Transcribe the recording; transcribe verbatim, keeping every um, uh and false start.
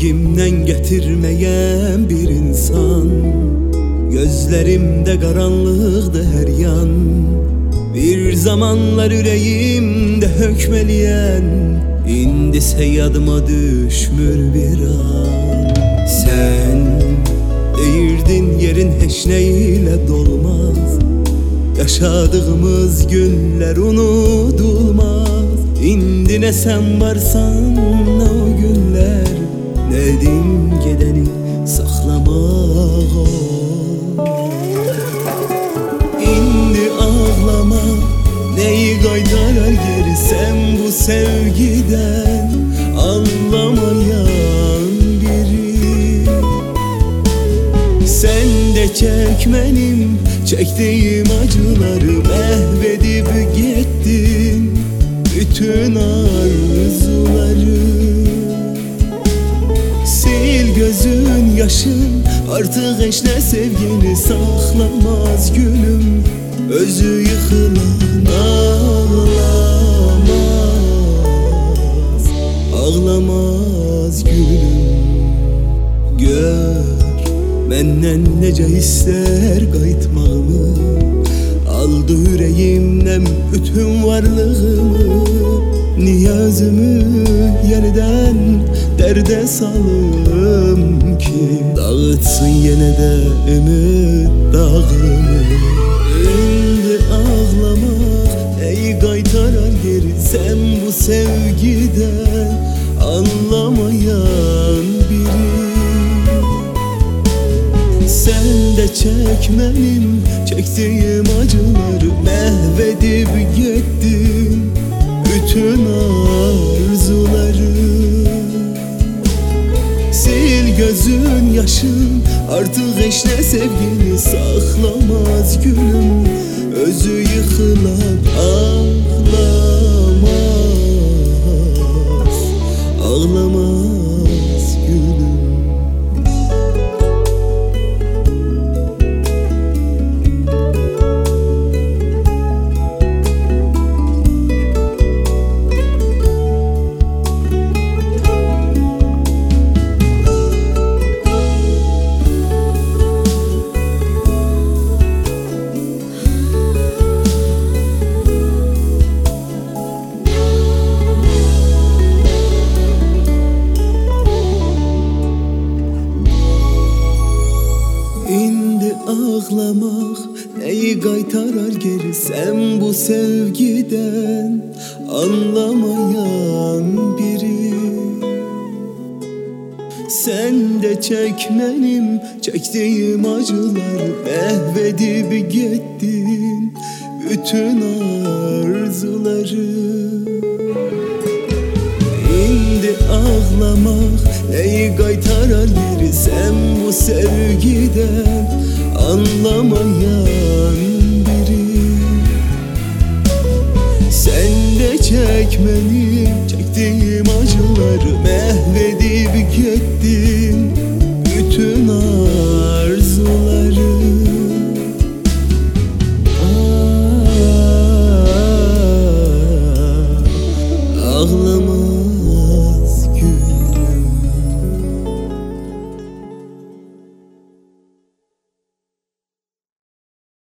Keyfimden getirmeyen bir insan, gözlerimde karanlıktı her yan. Bir zamanlar yüreğimde hökmeleyen, indise yadıma düşmür bir an. Sen değirdin yerin hiç neyle dolmaz, yaşadığımız günler unutulmaz. İndi ne sen varsan ne o günler, nedim gedeni saklamak. İndi ağlama, neyi kaytarar geri sen bu sevgiden anlamayan biri. Sen de çekmenim çektiğim acıları mahvedip gittin bütün arzuları. Sil gözün yaşın, artık hiç ne sevgini saklamaz gülüm. Özü yıkılan ağlamaz, ağlamaz gülüm. Gör menden nece ister kayıtmağımı, aldı yüreğimden bütün varlığımı. Niye özümü yeniden derde salım ki, dağıtsın yine de ümit dağımı. Şimdi ağlamak neyi kaytarar geri sen bu sevgiden anlamayan biri. Sen de çekmenim çektiğim acıları mahvedip gittin bütün arzuları. Sil gözün yaşın, artık hiç ne sevgini saklamaz gülüm. Özü yıkılan ağlamaz, ağlamaz gülüm. İndi ağlamak neyi kaytarar geri sen bu sevgiden anlamayan biri. Sen de çekmenim çektiğim acıları mahvedip gittin bütün arzuları. İndi ağlamak neyi kaytarar geri sen bu sevgiden anlamayan biri. Sen de çekmenim çektiğim acıları mahvedip